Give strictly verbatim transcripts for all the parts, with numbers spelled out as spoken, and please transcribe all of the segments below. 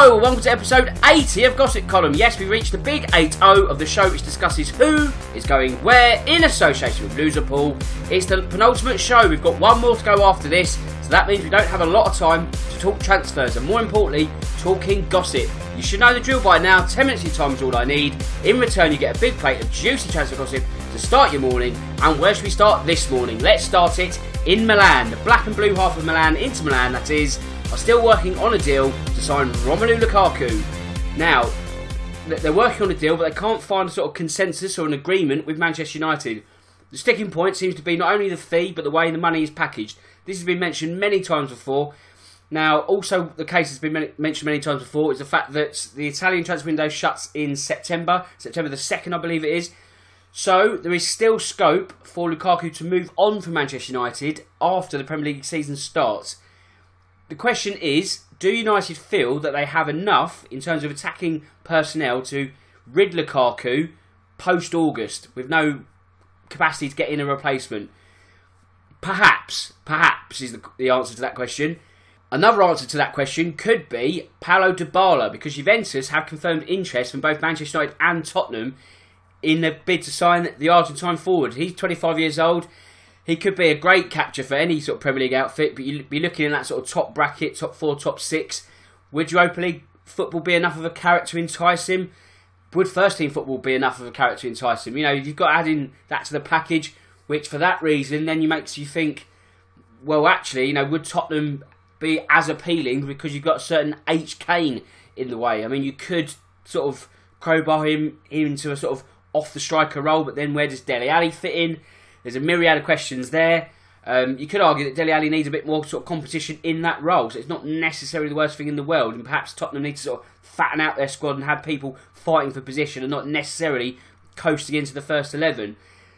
Hello, welcome to episode eighty of Gossip Column. Yes, we reached the big eight oh of the show, which discusses who is going where in association with Loserpool. It's the penultimate show. We've got one more to go after this, so that means we don't have a lot of time to talk transfers and, more importantly, talking gossip. You should know the drill by now. ten minutes of your time is all I need. In return, you get a big plate of juicy transfer gossip to start your morning. And where should we start this morning? Let's start it in Milan. The black and blue half of Milan, Inter Milan that is, are still working on a deal to sign Romelu Lukaku. Now, they're working on a deal, but they can't find a sort of consensus or an agreement with Manchester United. The sticking point seems to be not only the fee, but the way the money is packaged. This has been mentioned many times before. Now, also the case has been mentioned many times before is the fact that the Italian transfer window shuts in September, September the second, I believe it is. So, there is still scope for Lukaku to move on from Manchester United after the Premier League season starts. The question is, do United feel that they have enough in terms of attacking personnel to rid Lukaku post-August with no capacity to get in a replacement? Perhaps, perhaps is the, the answer to that question. Another answer to that question could be Paulo Dybala, because Juventus have confirmed interest from both Manchester United and Tottenham in the bid to sign the Argentine forward. He's twenty-five years old. He could be a great capture for any sort of Premier League outfit, but you'd be looking in that sort of top bracket, top four, top six. Would Europa League football be enough of a carrot to entice him? Would first team football be enough of a carrot to entice him? You know, you've got to add in that to the package, which for that reason then you makes you think, well, actually, you know, would Tottenham be as appealing because you've got a certain H. Kane in the way? I mean, you could sort of crowbar him into a sort of off the striker role, but then where does Dele Alli fit in? There's a myriad of questions there. Um, you could argue that Dele Alli needs a bit more sort of competition in that role, so it's not necessarily the worst thing in the world, and perhaps Tottenham need to sort of fatten out their squad and have people fighting for position and not necessarily coasting into the first eleven.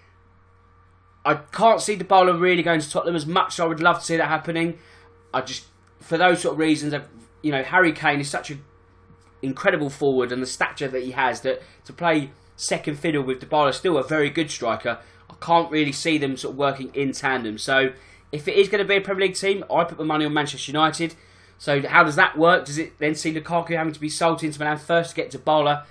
I can't see Dybala really going to Tottenham as much as I would love to see that happening. I just, for those sort of reasons, you know, Harry Kane is such an incredible forward and the stature that he has, that to play second fiddle with Dybala, still a very good striker, I can't really see them sort of working in tandem. So if it is going to be a Premier League team, I put my money on Manchester United. So how does that work? Does it then see Lukaku having to be sold to Inter Milan first to get Dybala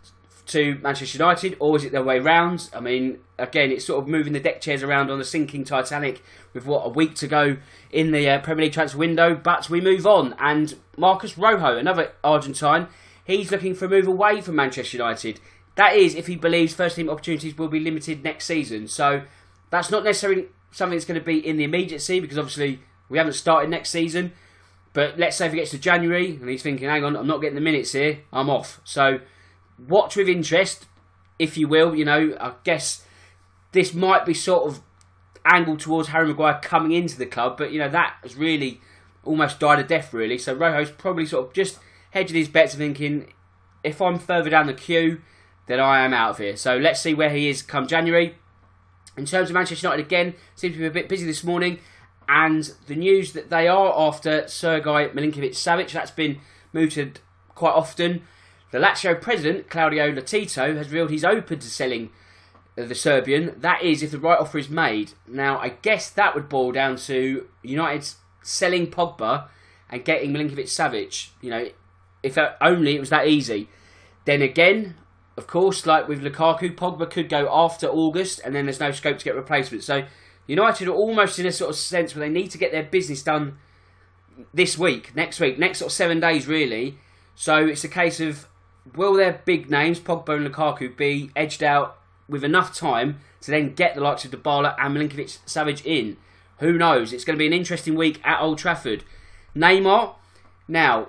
to Manchester United, or is it the way round? I mean, again, it's sort of moving the deck chairs around on the sinking Titanic with, what, a week to go in the uh, Premier League transfer window. But we move on, and Marcos Rojo, another Argentine, he's looking for a move away from Manchester United. That is, if he believes first team opportunities will be limited next season. So that's not necessarily something that's going to be in the immediacy, because obviously we haven't started next season. But let's say if he gets to January and he's thinking, hang on, I'm not getting the minutes here, I'm off. So watch with interest, if you will. You know, I guess this might be sort of angled towards Harry Maguire coming into the club, but you know, that has really almost died a death, really. So Rojo's probably sort of just hedging his bets and thinking, if I'm further down the queue, then I am out of here. So let's see where he is come January. In terms of Manchester United, again, seems to be a bit busy this morning. And the news that they are after Sergei Milinkovic-Savic, that's been mooted quite often. The Lazio president, Claudio Lotito, has revealed he's open to selling the Serbian. That is, if the right offer is made. Now, I guess that would boil down to United selling Pogba and getting Milinkovic-Savic. You know, if only it was that easy. Then again, of course, like with Lukaku, Pogba could go after August and then there's no scope to get replacements. So United are almost in a sort of sense where they need to get their business done this week, next week, next sort of seven days really. So it's a case of, will their big names, Pogba and Lukaku, be edged out with enough time to then get the likes of Dybala and Milinkovic-Savic in? Who knows? It's going to be an interesting week at Old Trafford. Neymar, now,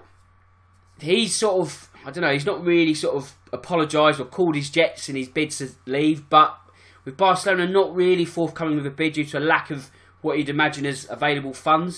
he's sort of, I don't know, he's not really sort of apologised or called his jets in his bid to leave, but with Barcelona not really forthcoming with a bid due to a lack of what you'd imagine as available funds,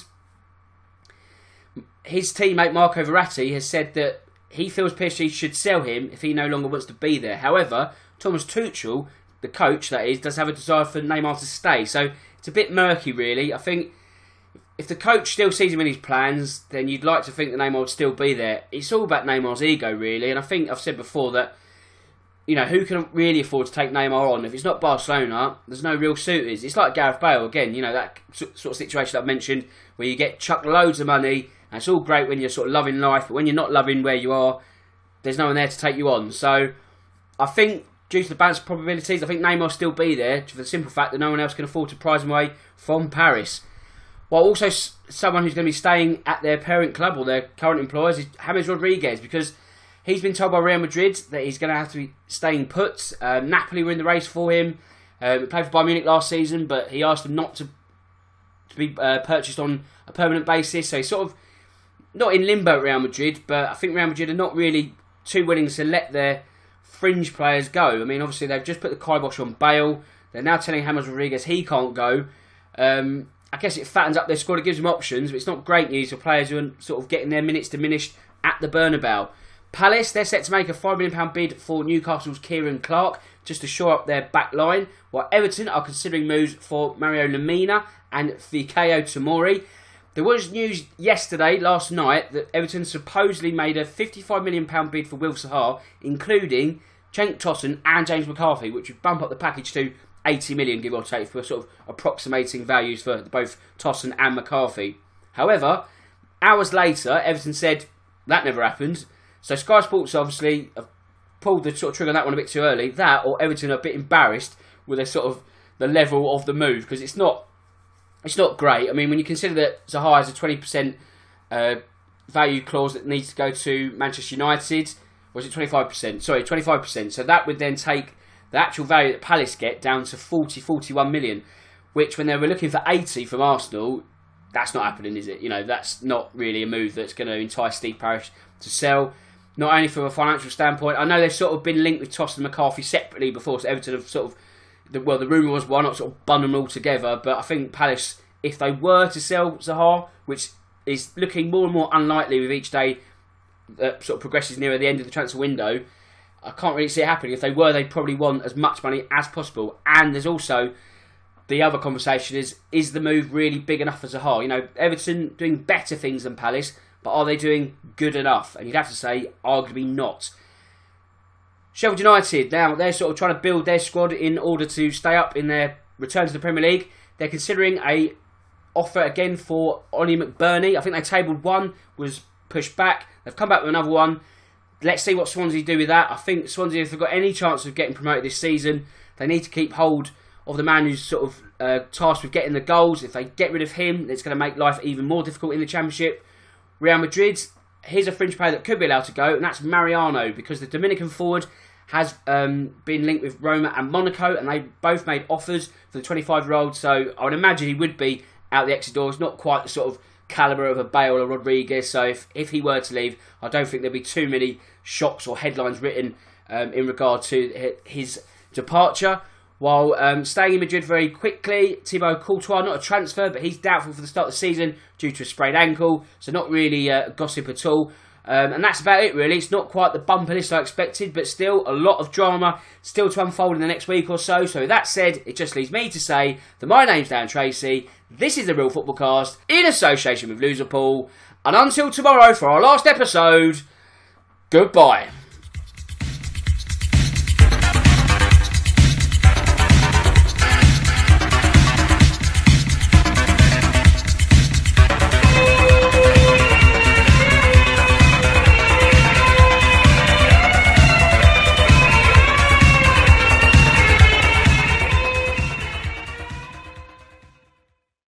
his teammate Marco Verratti has said that he feels P S G should sell him if he no longer wants to be there. However, Thomas Tuchel, the coach that is, does have a desire for Neymar to stay, so it's a bit murky really. I think if the coach still sees him in his plans, then you'd like to think that Neymar would still be there. It's all about Neymar's ego, really. And I think I've said before that, you know, who can really afford to take Neymar on? If it's not Barcelona, there's no real suitors. It's like Gareth Bale, again, you know, that sort of situation that I've mentioned, where you get chucked loads of money And it's all great when you're sort of loving life, but when you're not loving where you are, there's no one there to take you on. So I think, due to the balance of probabilities, I think Neymar will still be there, for the simple fact that no one else can afford to prize him away from Paris. While also someone who's going to be staying at their parent club or their current employers is James Rodriguez, because he's been told by Real Madrid that he's going to have to be staying put. Um, Napoli were in the race for him. Um, he played for Bayern Munich last season, but he asked them not to, to be uh, purchased on a permanent basis. So he's sort of not in limbo at Real Madrid, but I think Real Madrid are not really too willing to let their fringe players go. I mean, obviously they've just put the kibosh on Bale. They're now telling James Rodriguez he can't go. Um, I guess it fattens up their squad. It gives them options, but it's not great news for players who are sort of getting their minutes diminished at the Bernabeu. Palace, they're set to make a five million pounds bid for Newcastle's Kieran Clark just to shore up their back line, while Everton are considering moves for Mario Lemina and Fikayo Tomori. There was news yesterday, last night, that Everton supposedly made a fifty-five million pounds bid for Will Zaha, including Cenk Tosun and James McCarthy, which would bump up the package to eighty million, give or take, for sort of approximating values for both Tosun and McCarthy. However, hours later, Everton said that never happened. So Sky Sports obviously have pulled the sort of trigger on that one a bit too early. That, or Everton are a bit embarrassed with their sort of the level of the move, because it's not it's not great. I mean, when you consider that Zaha has a twenty percent uh, value clause that needs to go to Manchester United, or is it twenty-five percent? Sorry, twenty-five percent. So that would then take the actual value that Palace get down to forty, forty-one million, which when they were looking for eighty from Arsenal, that's not happening, is it? You know, that's not really a move that's going to entice Steve Parish to sell. Not only from a financial standpoint, I know they've sort of been linked with Tosun and McCarthy separately before, so Everton have sort of, well, the rumour was why not sort of bund them all together, but I think Palace, if they were to sell Zaha, which is looking more and more unlikely with each day that sort of progresses nearer the end of the transfer window, I can't really see it happening. If they were, they'd probably want as much money as possible. And there's also the other conversation is, is the move really big enough for Zaha? You know, Everton doing better things than Palace, but are they doing good enough? And you'd have to say, arguably not. Sheffield United, now they're sort of trying to build their squad in order to stay up in their return to the Premier League. They're considering a offer again for Ollie McBurney. I think they tabled one, was pushed back. They've come back with another one. Let's see what Swansea do with that. I think Swansea, if they've got any chance of getting promoted this season, they need to keep hold of the man who's sort of uh, tasked with getting the goals. If they get rid of him, it's going to make life even more difficult in the Championship. Real Madrid, here's a fringe player that could be allowed to go, and that's Mariano, because the Dominican forward has um, been linked with Roma and Monaco, and they both made offers for the twenty-five-year-old, so I would imagine he would be out the exit doors. Not quite the sort of calibre of a Bale or Rodriguez, so if, if he were to leave, I don't think there'd be too many shocks or headlines written um, in regard to his departure. While um, staying in Madrid very quickly, Thibaut Courtois, not a transfer, but he's doubtful for the start of the season due to a sprained ankle, so not really uh, gossip at all. Um, and that's about it, really. It's not quite the bumper list I expected, but still a lot of drama still to unfold in the next week or so. So with that said, it just leaves me to say that my name's Dan Tracy. This is the Real Football Cast in association with Loserpool. And until tomorrow for our last episode, goodbye.